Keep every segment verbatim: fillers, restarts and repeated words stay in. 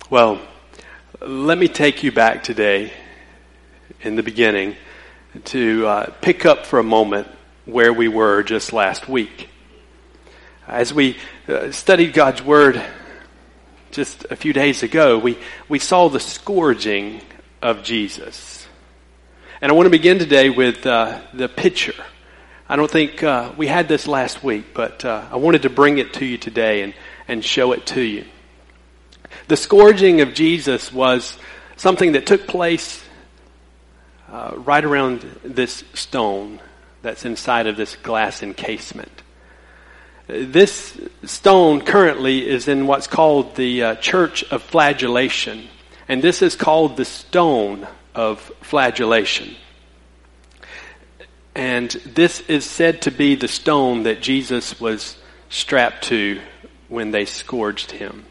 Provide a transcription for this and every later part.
Well, let me take you back today in the beginning to uh, pick up for a moment where we were just last week. As we uh, studied God's Word just a few days ago, we, we saw the scourging of Jesus. And I want to begin today with uh, the picture. I don't think uh, we had this last week, but uh, I wanted to bring it to you today and, and show it to you. The scourging of Jesus was something that took place uh, right around this stone that's inside of this glass encasement. This stone currently is in what's called the uh, Church of Flagellation, and this is called the Stone of Flagellation. And this is said to be the stone that Jesus was strapped to when they scourged him,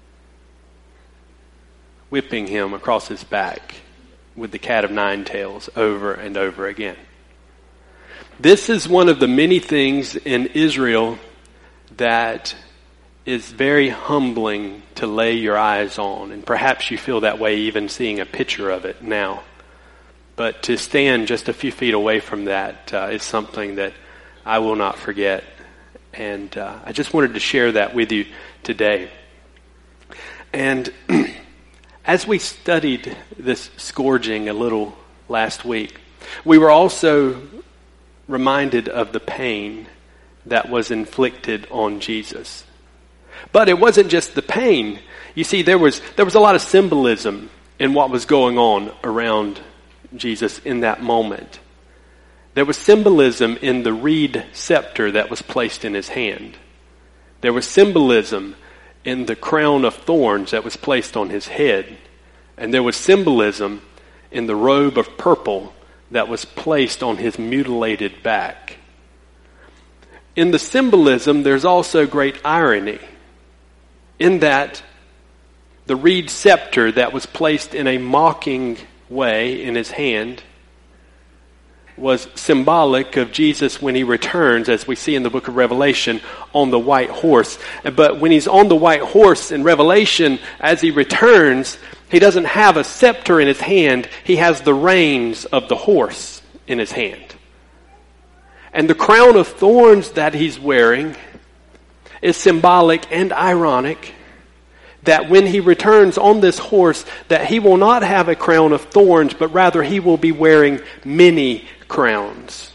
whipping him across his back with the cat of nine tails over and over again. This is one of the many things in Israel that is very humbling to lay your eyes on. And perhaps you feel that way even seeing a picture of it now. But to stand just a few feet away from that uh, is something that I will not forget. And uh, I just wanted to share that with you today. And as we studied this scourging a little last week, we were also reminded of the pain that was inflicted on Jesus. But it wasn't just the pain. You see, there was there was a lot of symbolism in what was going on around Jesus in that moment. There was symbolism in the reed scepter that was placed in his hand. There was symbolism in the crown of thorns that was placed on his head. And there was symbolism in the robe of purple that was placed on his mutilated back. In the symbolism, there's also great irony in that the reed scepter that was placed in a mocking way in his hand was symbolic of Jesus when he returns, as we see in the book of Revelation, on the white horse. But when he's on the white horse in Revelation, as he returns, he doesn't have a scepter in his hand. He has the reins of the horse in his hand. And the crown of thorns that he's wearing is symbolic and ironic that when he returns on this horse, that he will not have a crown of thorns, but rather he will be wearing many crowns.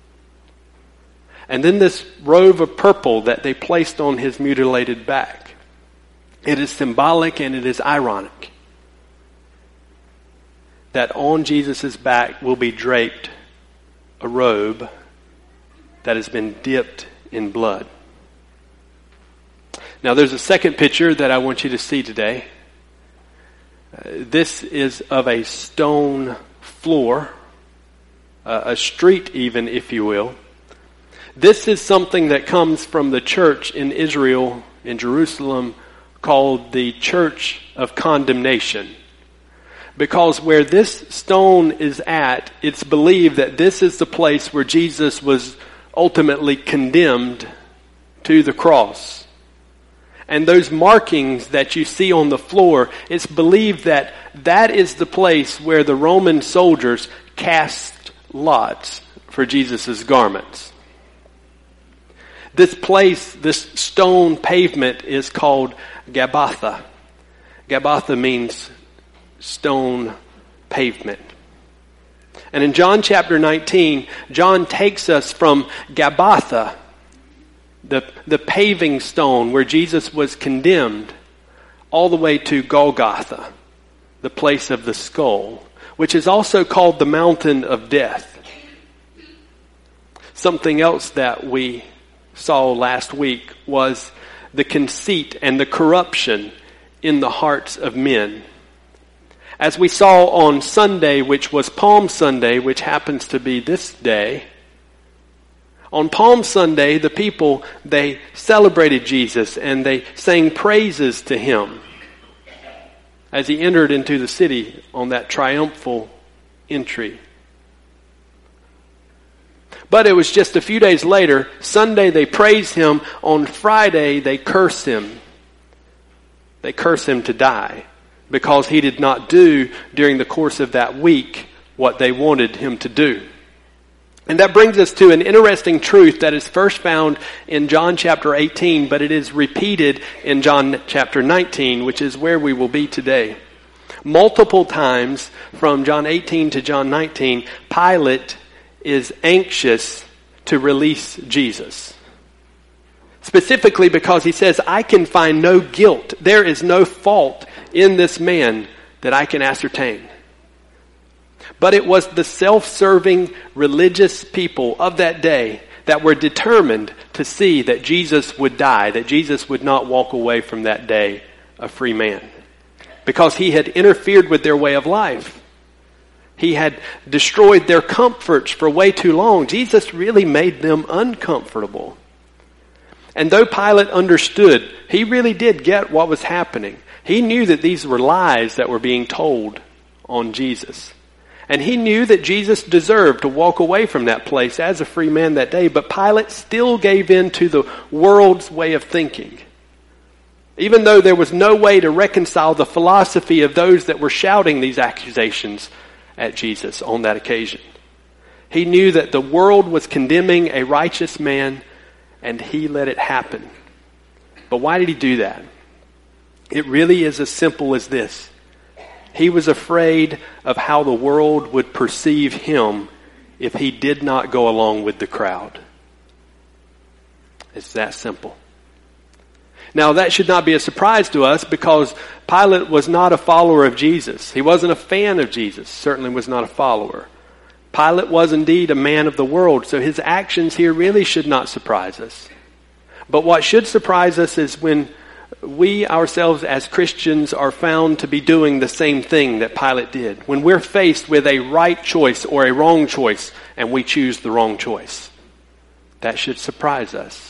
And then this robe of purple that they placed on his mutilated back. It is symbolic and it is ironic that on Jesus' back will be draped a robe that has been dipped in blood. Now there's a second picture that I want you to see today. Uh, this is of a stone floor, uh, a street even, if you will. This is something that comes from the church in Israel, in Jerusalem, called the Church of Condemnation. Because where this stone is at, it's believed that this is the place where Jesus was ultimately condemned to the cross. And those markings that you see on the floor, it's believed that that is the place where the Roman soldiers cast lots for Jesus' garments. This place, this stone pavement is called Gabbatha. Gabbatha means stone pavement. And in John chapter nineteen, John takes us from Gabbatha, the, the paving stone where Jesus was condemned, all the way to Golgotha, the place of the skull, which is also called the mountain of death. Something else that we saw last week was the conceit and the corruption in the hearts of men. As we saw on Sunday, which was Palm Sunday, which happens to be this day, on Palm Sunday, the people, they celebrated Jesus and they sang praises to him as he entered into the city on that triumphal entry. But it was just a few days later, Sunday they praise him, on Friday they curse him. They curse him to die. because he did not do during the course of that week what they wanted him to do. And that brings us to an interesting truth that is first found in John chapter eighteen, but it is repeated in John chapter nineteen, which is where we will be today. Multiple times from John eighteen to John nineteen, Pilate is anxious to release Jesus. Specifically because he says, I can find no guilt. There is no fault in this man that I can ascertain. But it was the self-serving religious people of that day that were determined to see that Jesus would die, that Jesus would not walk away from that day a free man. Because he had interfered with their way of life. He had destroyed their comforts for way too long. Jesus really made them uncomfortable. And though Pilate understood, he really did get what was happening. He knew that these were lies that were being told on Jesus. And he knew that Jesus deserved to walk away from that place as a free man that day. But Pilate still gave in to the world's way of thinking. Even though there was no way to reconcile the philosophy of those that were shouting these accusations at Jesus on that occasion. He knew that the world was condemning a righteous man, and he let it happen. But why did he do that? It really is as simple as this. He was afraid of how the world would perceive him if he did not go along with the crowd. It's that simple. Now, that should not be a surprise to us because Pilate was not a follower of Jesus. He wasn't a fan of Jesus, certainly was not a follower. Pilate was indeed a man of the world, so his actions here really should not surprise us. But what should surprise us is when we ourselves as Christians are found to be doing the same thing that Pilate did. When we're faced with a right choice or a wrong choice and we choose the wrong choice. That should surprise us.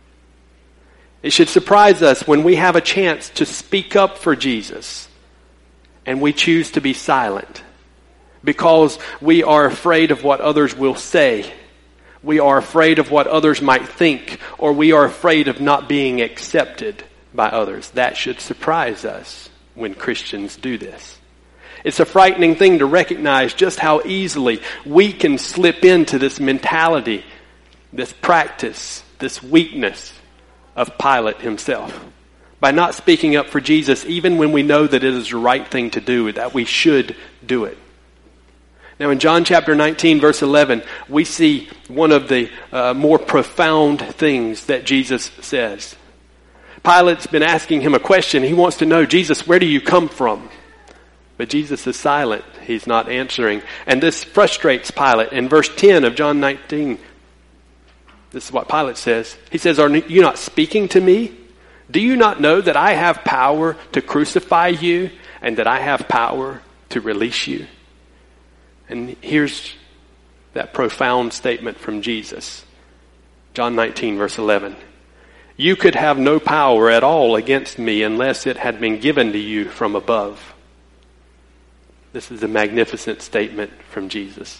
It should surprise us when we have a chance to speak up for Jesus and we choose to be silent because we are afraid of what others will say. We are afraid of what others might think, or we are afraid of not being accepted by others. That should surprise us when Christians do this. It's a frightening thing to recognize just how easily we can slip into this mentality, this practice, this weakness of Pilate himself. By not speaking up for Jesus, even when we know that it is the right thing to do, that we should do it. Now in John chapter nineteen, verse eleven, we see one of the uh, more profound things that Jesus says. Pilate's been asking him a question. He wants to know, Jesus, where do you come from? But Jesus is silent. He's not answering. And this frustrates Pilate. In verse ten of John nineteen, this is what Pilate says. He says, are you not speaking to me? Do you not know that I have power to crucify you and that I have power to release you? And here's that profound statement from Jesus. John nineteen, verse eleven. You could have no power at all against me unless it had been given to you from above. This is a magnificent statement from Jesus.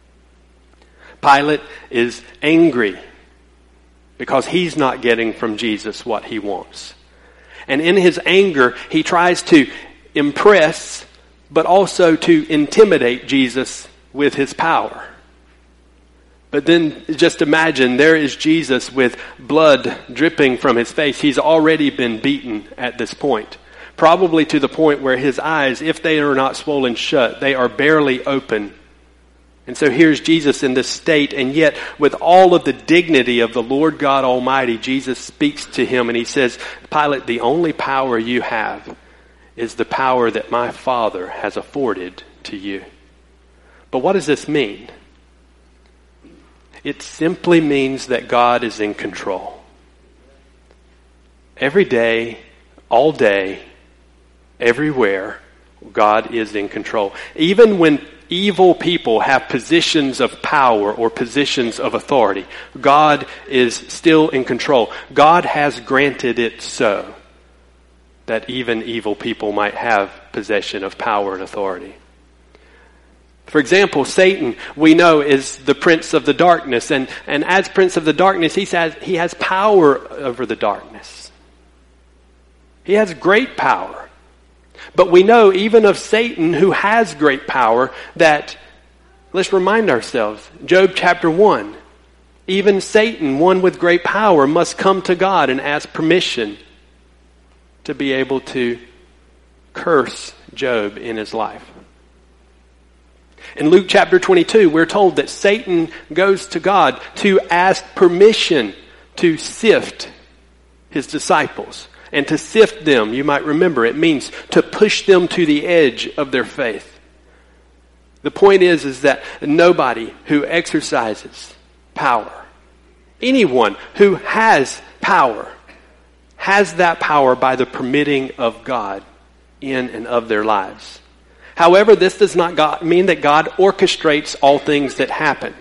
Pilate is angry because he's not getting from Jesus what he wants. And in his anger, he tries to impress, but also to intimidate Jesus with his power. But then just imagine there is Jesus with blood dripping from his face. He's already been beaten at this point. Probably to the point where his eyes, if they are not swollen shut, they are barely open. And so here's Jesus in this state, and yet with all of the dignity of the Lord God Almighty, Jesus speaks to him and he says, Pilate, the only power you have is the power that my Father has afforded to you. But what does this mean? It simply means that God is in control. Every day, all day, everywhere, God is in control. Even when evil people have positions of power or positions of authority, God is still in control. God has granted it so that even evil people might have possession of power and authority. For example, Satan, we know, is the prince of the darkness. And, and as prince of the darkness, he has, he has power over the darkness. He has great power. But we know even of Satan, who has great power, that, let's remind ourselves, Job chapter one, even Satan, one with great power, must come to God and ask permission to be able to curse Job in his life. In Luke chapter twenty-two, we're told that Satan goes to God to ask permission to sift his disciples. And to sift them, you might remember, it means to push them to the edge of their faith. The point is, is that nobody who exercises power, anyone who has power, has that power by the permitting of God in and of their lives. However, this does not God, mean that God orchestrates all things that happen.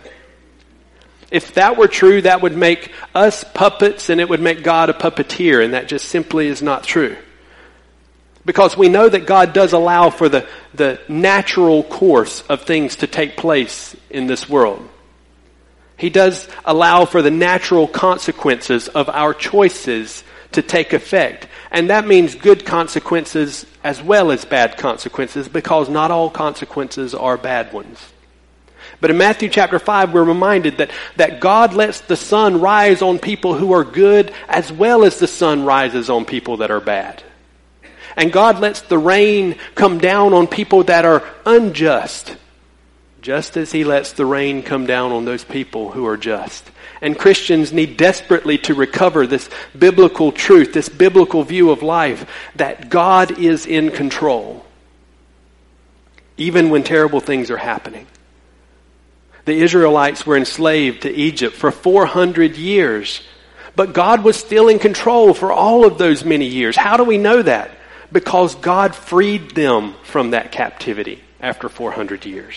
If that were true, that would make us puppets and it would make God a puppeteer, and that just simply is not true. Because we know that God does allow for the, the natural course of things to take place in this world. He does allow for the natural consequences of our choices to take effect. And that means good consequences as well as bad consequences, because not all consequences are bad ones. But in Matthew chapter five, we're reminded that, that God lets the sun rise on people who are good as well as the sun rises on people that are bad. And God lets the rain come down on people that are unjust, just as he lets the rain come down on those people who are just. And Christians need desperately to recover this biblical truth, this biblical view of life, that God is in control, even when terrible things are happening. The Israelites were enslaved to Egypt for four hundred years. But God was still in control for all of those many years. How do we know that? Because God freed them from that captivity after four hundred years.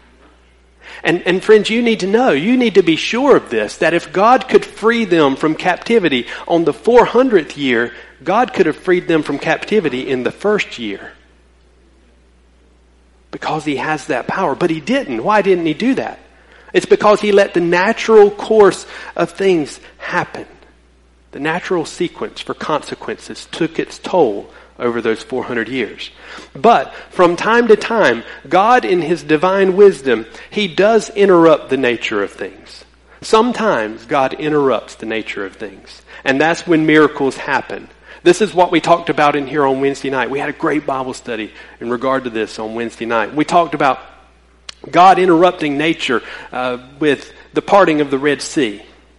And, and friends, you need to know, you need to be sure of this, that if God could free them from captivity on the four hundredth year, God could have freed them from captivity in the first year. Because he has that power. But he didn't. Why didn't he do that? It's because he let the natural course of things happen. The natural sequence for consequences took its toll over those four hundred years. But from time to time, God in his divine wisdom, he does interrupt the nature of things. Sometimes God interrupts the nature of things. And that's when miracles happen. This is what we talked about in here on Wednesday night. We had a great Bible study in regard to this on Wednesday night. We talked about God interrupting nature uh, with the parting of the Red Sea.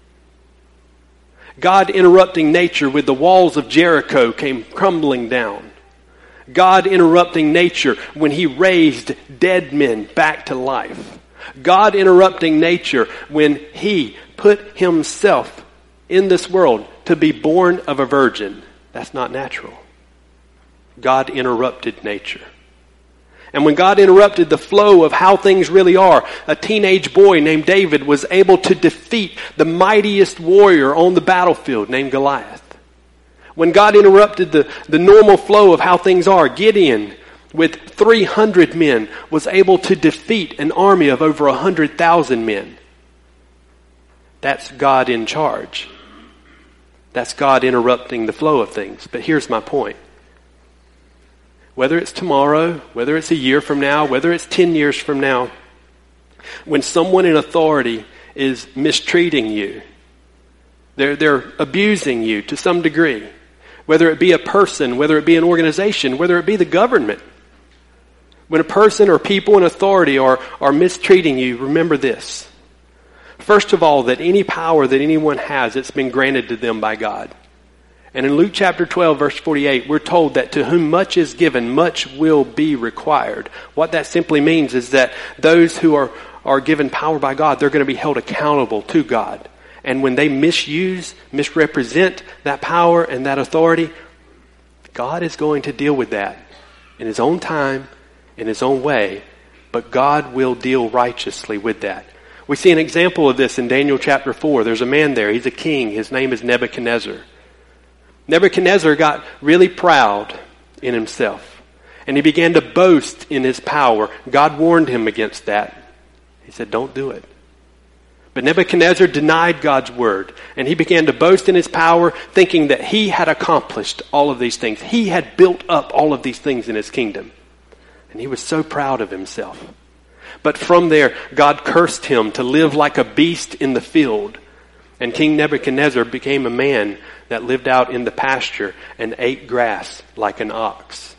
God interrupting nature with the walls of Jericho came crumbling down. God interrupting nature when he raised dead men back to life. God interrupting nature when he put himself in this world to be born of a virgin. That's not natural. God interrupted nature. And when God interrupted the flow of how things really are, a teenage boy named David was able to defeat the mightiest warrior on the battlefield named Goliath. When God interrupted the, the normal flow of how things are, Gideon, with three hundred men, was able to defeat an army of over one hundred thousand men. That's God in charge. That's God interrupting the flow of things. But here's my point. Whether it's tomorrow, whether it's a year from now, whether it's ten years from now, when someone in authority is mistreating you, they're, they're abusing you to some degree, whether it be a person, whether it be an organization, whether it be the government, when a person or people in authority are, are mistreating you, remember this. First of all, that any power that anyone has, it's been granted to them by God. And in Luke chapter twelve, verse forty-eight, we're told that to whom much is given, much will be required. What that simply means is that those who are, are given power by God, they're going to be held accountable to God. And when they misuse, misrepresent that power and that authority, God is going to deal with that in his own time, in his own way, but God will deal righteously with that. We see an example of this in Daniel chapter four. There's a man there. He's a king. His name is Nebuchadnezzar. Nebuchadnezzar got really proud in himself, and he began to boast in his power. God warned him against that. He said, don't do it. But Nebuchadnezzar denied God's word, and he began to boast in his power, thinking that he had accomplished all of these things. He had built up all of these things in his kingdom. And he was so proud of himself. But from there, God cursed him to live like a beast in the field. And King Nebuchadnezzar became a man that lived out in the pasture and ate grass like an ox.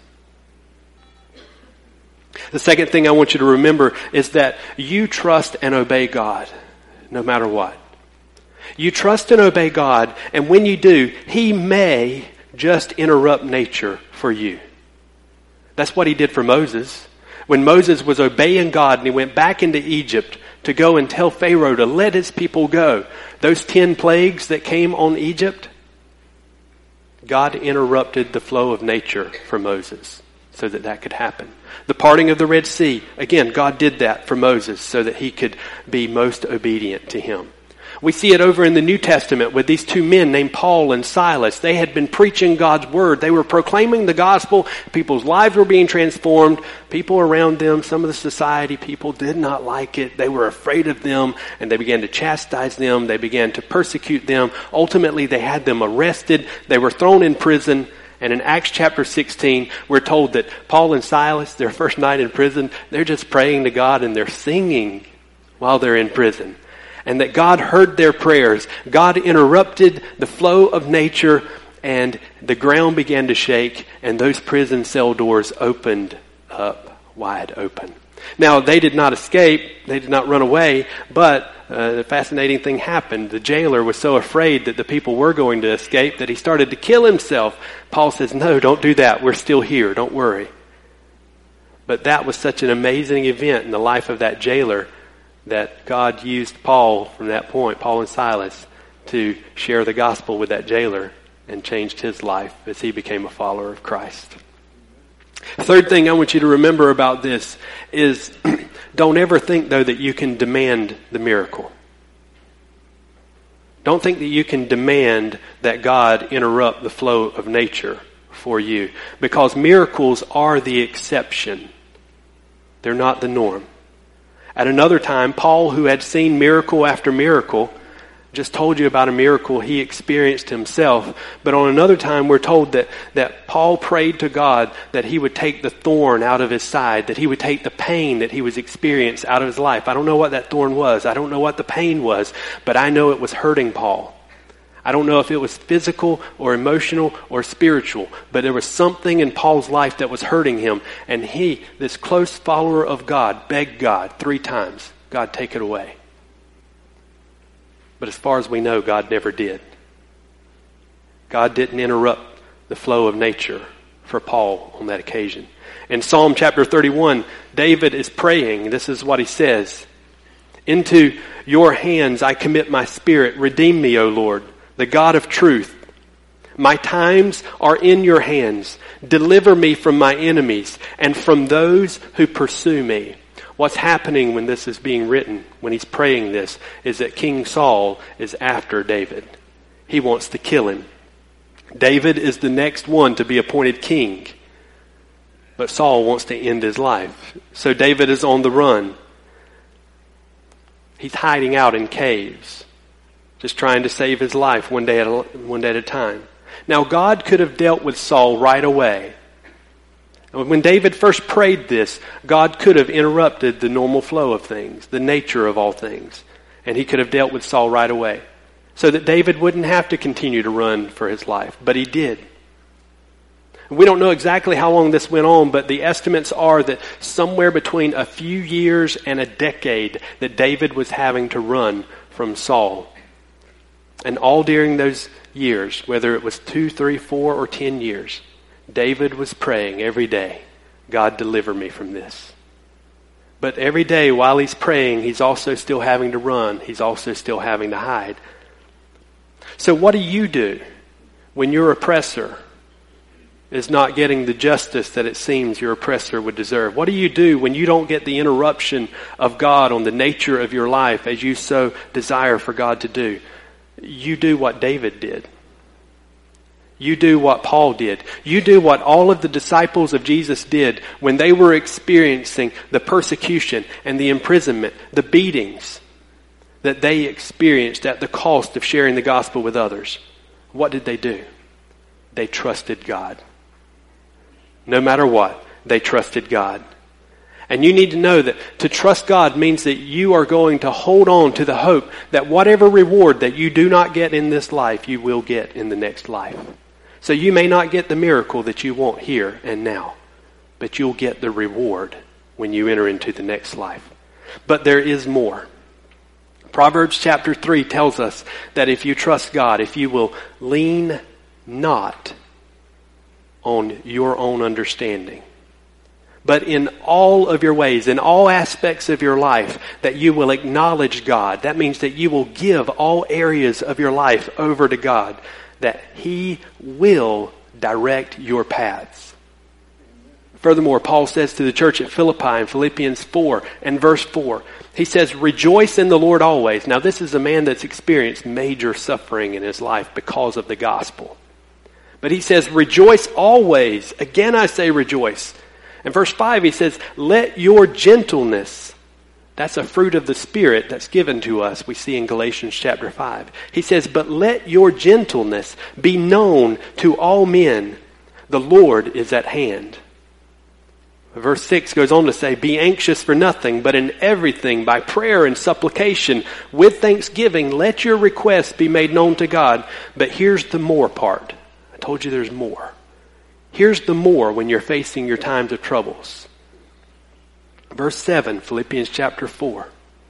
The second thing I want you to remember is that you trust and obey God no matter what. You trust and obey God, and when you do, He may just interrupt nature for you. That's what He did for Moses. When Moses was obeying God and he went back into Egypt to go and tell Pharaoh to let his people go, those ten plagues that came on Egypt, God interrupted the flow of nature for Moses so that that could happen. The parting of the Red Sea, again, God did that for Moses so that he could be most obedient to Him. We see it over in the New Testament with these two men named Paul and Silas. They had been preaching God's word. They were proclaiming the gospel. People's lives were being transformed. People around them, some of the society people, did not like it. They were afraid of them, and they began to chastise them. They began to persecute them. Ultimately, they had them arrested. They were thrown in prison. And in Acts chapter sixteen, we're told that Paul and Silas, their first night in prison, they're just praying to God and they're singing while they're in prison. And that God heard their prayers. God interrupted the flow of nature, and the ground began to shake, and those prison cell doors opened up wide open. Now, they did not escape. They did not run away, but uh, the fascinating thing happened. The jailer was so afraid that the people were going to escape that he started to kill himself. Paul says, no, don't do that. We're still here. Don't worry. But that was such an amazing event in the life of that jailer that God used Paul from that point, Paul and Silas, to share the gospel with that jailer and changed his life as he became a follower of Christ. Third thing I want you to remember about this is don't ever think, though, that you can demand the miracle. Don't think that you can demand that God interrupt the flow of nature for you, because miracles are the exception. They're not the norm. At another time, Paul, who had seen miracle after miracle, just told you about a miracle he experienced himself. But on another time, we're told that, that Paul prayed to God that He would take the thorn out of his side, that He would take the pain that he was experiencing out of his life. I don't know what that thorn was. I don't know what the pain was, but I know it was hurting Paul. I don't know if it was physical or emotional or spiritual, but there was something in Paul's life that was hurting him. And he, this close follower of God, begged God three times, God, take it away. But as far as we know, God never did. God didn't interrupt the flow of nature for Paul on that occasion. In Psalm chapter thirty-one, David is praying. This is what he says. Into your hands I commit my spirit. Redeem me, O Lord, the God of truth. My times are in your hands. Deliver me from my enemies and from those who pursue me. What's happening when this is being written, when he's praying this, is that King Saul is after David. He wants to kill him. David is the next one to be appointed king. But Saul wants to end his life. So David is on the run. He's hiding out in caves, just trying to save his life one day at a, one day at a time. Now, God could have dealt with Saul right away. When David first prayed this, God could have interrupted the normal flow of things, the nature of all things, and He could have dealt with Saul right away, so that David wouldn't have to continue to run for his life. But he did. We don't know exactly how long this went on, but the estimates are that somewhere between a few years and a decade that David was having to run from Saul. And all during those years, whether it was two, three, four, or ten years, David was praying every day, God, deliver me from this. But every day while he's praying, he's also still having to run. He's also still having to hide. So what do you do when your oppressor is not getting the justice that it seems your oppressor would deserve? What do you do when you don't get the interruption of God on the nature of your life as you so desire for God to do? You do what David did. You do what Paul did. You do what all of the disciples of Jesus did when they were experiencing the persecution and the imprisonment, the beatings, that they experienced at the cost of sharing the gospel with others, what did they do? They trusted God. No matter what, they trusted God. And you need to know that to trust God means that you are going to hold on to the hope that whatever reward that you do not get in this life, you will get in the next life. So you may not get the miracle that you want here and now, but you'll get the reward when you enter into the next life. But there is more. Proverbs chapter three tells us that if you trust God, if you will lean not on your own understanding, but in all of your ways, in all aspects of your life, that you will acknowledge God. That means that you will give all areas of your life over to God, that He will direct your paths. Furthermore, Paul says to the church at Philippi in Philippians four and verse four, he says, rejoice in the Lord always. Now this is a man that's experienced major suffering in his life because of the gospel. But he says, rejoice always. Again I say rejoice. In verse five he says, let your gentleness, that's a fruit of the Spirit that's given to us, we see in Galatians chapter five. He says, but let your gentleness be known to all men. The Lord is at hand. Verse six goes on to say, be anxious for nothing, but in everything by prayer and supplication with thanksgiving, let your requests be made known to God. But here's the more part. I told you there's more. Here's the more when you're facing your times of troubles. Verse seven, Philippians chapter four.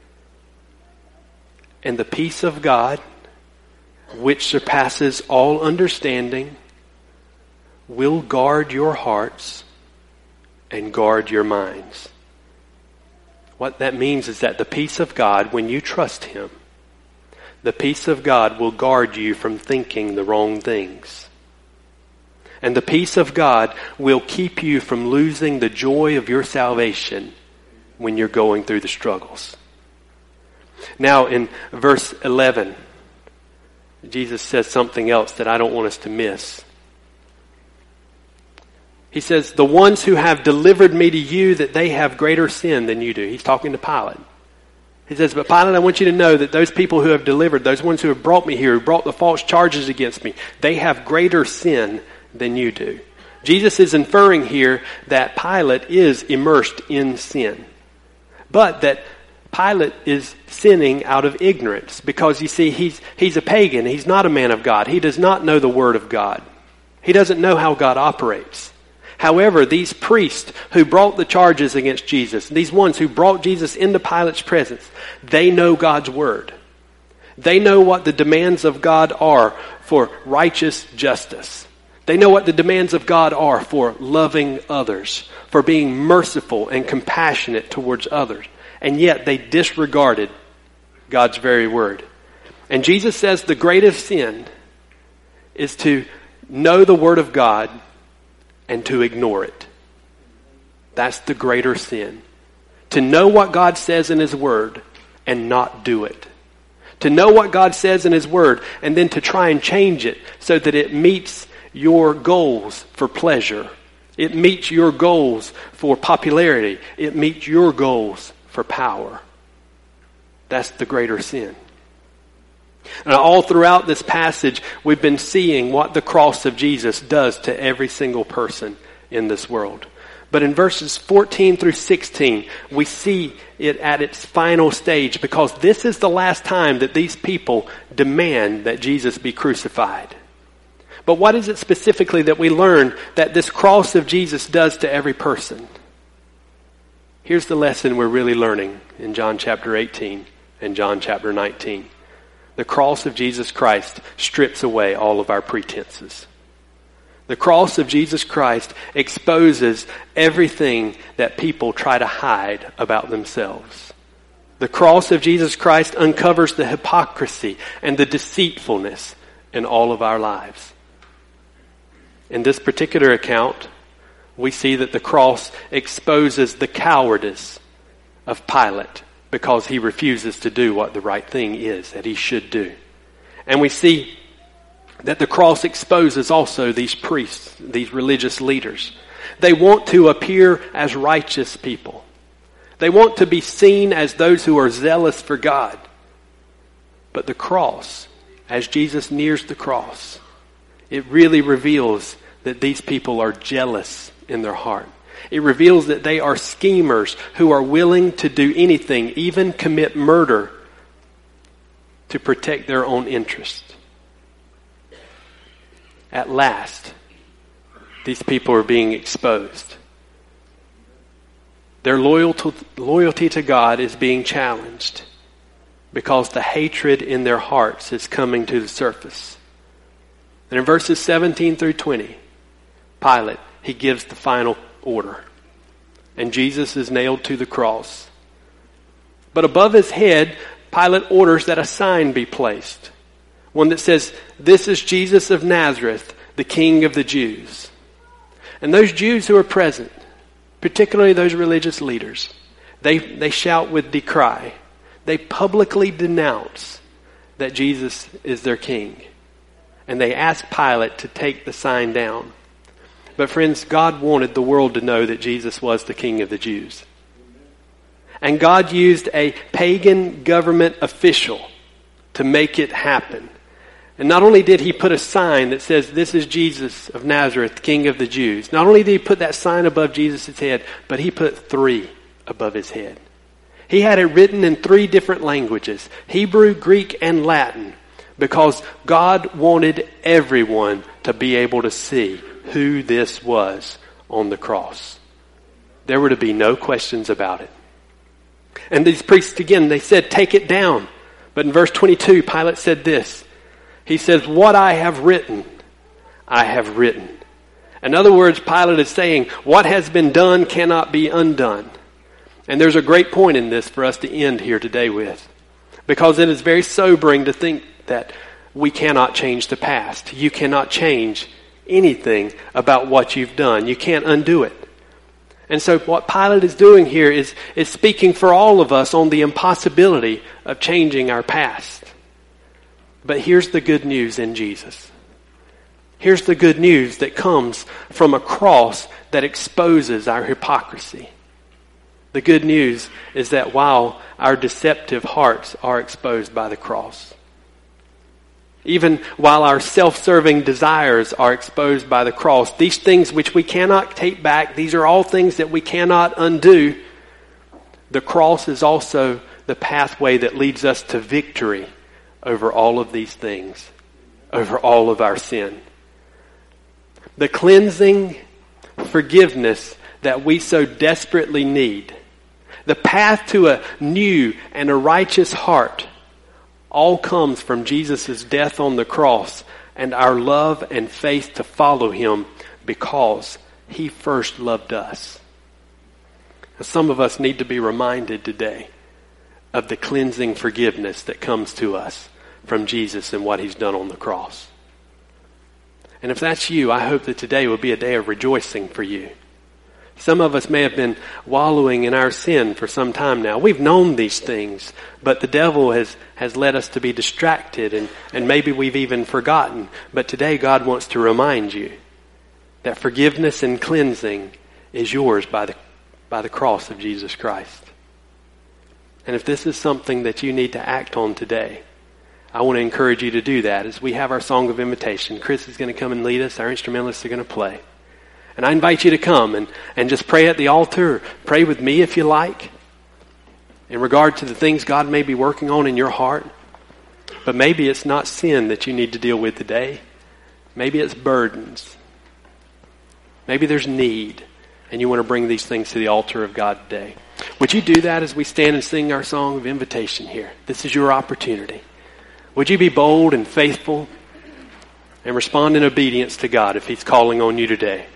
And the peace of God, which surpasses all understanding, will guard your hearts and guard your minds. What that means is that the peace of God, when you trust Him, the peace of God will guard you from thinking the wrong things. And the peace of God will keep you from losing the joy of your salvation when you're going through the struggles. Now in verse eleven, Jesus says something else that I don't want us to miss. He says, the ones who have delivered me to you, that they have greater sin than you do. He's talking to Pilate. He says, but Pilate, I want you to know that those people who have delivered, those ones who have brought me here, who brought the false charges against me, they have greater sin than you do. Jesus is inferring here that Pilate is immersed in sin. But that Pilate is sinning out of ignorance. Because you see, he's, he's a pagan. He's not a man of God. He does not know the Word of God. He doesn't know how God operates. However, these priests who brought the charges against Jesus, these ones who brought Jesus into Pilate's presence, they know God's Word. They know what the demands of God are for righteous justice. They know what the demands of God are for loving others, for being merciful and compassionate towards others. And yet they disregarded God's very Word. And Jesus says the greatest sin is to know the Word of God and to ignore it. That's the greater sin. To know what God says in His Word and not do it. To know what God says in His Word and then to try and change it so that it meets your goals for pleasure. It meets your goals for popularity. It meets your goals for power. That's the greater sin. And all throughout this passage, we've been seeing what the cross of Jesus does to every single person in this world. But in verses fourteen through sixteen, we see it at its final stage, because this is the last time that these people demand that Jesus be crucified. But what is it specifically that we learn that this cross of Jesus does to every person? Here's the lesson we're really learning in John chapter eighteen and John chapter nineteen. The cross of Jesus Christ strips away all of our pretenses. The cross of Jesus Christ exposes everything that people try to hide about themselves. The cross of Jesus Christ uncovers the hypocrisy and the deceitfulness in all of our lives. In this particular account, we see that the cross exposes the cowardice of Pilate, because he refuses to do what the right thing is that he should do. And we see that the cross exposes also these priests, these religious leaders. They want to appear as righteous people. They want to be seen as those who are zealous for God. But the cross, as Jesus nears the cross, it really reveals that these people are jealous in their heart. It reveals that they are schemers who are willing to do anything, even commit murder, to protect their own interest. At last, these people are being exposed. Their loyalty, loyalty to God is being challenged because the hatred in their hearts is coming to the surface. And in verses seventeen through twenty, Pilate, he gives the final order. And Jesus is nailed to the cross. But above his head, Pilate orders that a sign be placed. One that says, "This is Jesus of Nazareth, the King of the Jews." And those Jews who are present, particularly those religious leaders, they, they shout with decry. They publicly denounce that Jesus is their king. And they ask Pilate to take the sign down. But friends, God wanted the world to know that Jesus was the King of the Jews. And God used a pagan government official to make it happen. And not only did he put a sign that says, "This is Jesus of Nazareth, King of the Jews." Not only did he put that sign above Jesus' head, but he put three above his head. He had it written in three different languages, Hebrew, Greek, and Latin, because God wanted everyone to be able to see who this was on the cross. There were to be no questions about it. And these priests, again, they said, "Take it down." But in verse twenty-two, Pilate said this. He says, "What I have written, I have written." In other words, Pilate is saying, what has been done cannot be undone. And there's a great point in this for us to end here today with. Because it is very sobering to think that we cannot change the past. You cannot change anything about what you've done. You can't undo it. And so what Pilate is doing here is, is speaking for all of us on the impossibility of changing our past. But here's the good news in Jesus. Here's the good news that comes from a cross that exposes our hypocrisy. The good news is that while our deceptive hearts are exposed by the cross, even while our self-serving desires are exposed by the cross, these things which we cannot take back, these are all things that we cannot undo. The cross is also the pathway that leads us to victory over all of these things, over all of our sin. The cleansing forgiveness that we so desperately need, the path to a new and a righteous heart, all comes from Jesus' death on the cross and our love and faith to follow him because he first loved us. Some of us need to be reminded today of the cleansing forgiveness that comes to us from Jesus and what he's done on the cross. And if that's you, I hope that today will be a day of rejoicing for you. Some of us may have been wallowing in our sin for some time now. We've known these things, but the devil has, has led us to be distracted and, and maybe we've even forgotten. But today God wants to remind you that forgiveness and cleansing is yours by the, by the cross of Jesus Christ. And if this is something that you need to act on today, I want to encourage you to do that as we have our song of invitation. Chris is going to come and lead us. Our instrumentalists are going to play. And I invite you to come and, and just pray at the altar. Pray with me if you like. In regard to the things God may be working on in your heart. But maybe it's not sin that you need to deal with today. Maybe it's burdens. Maybe there's need. And you want to bring these things to the altar of God today. Would you do that as we stand and sing our song of invitation here? This is your opportunity. Would you be bold and faithful and respond in obedience to God if he's calling on you today?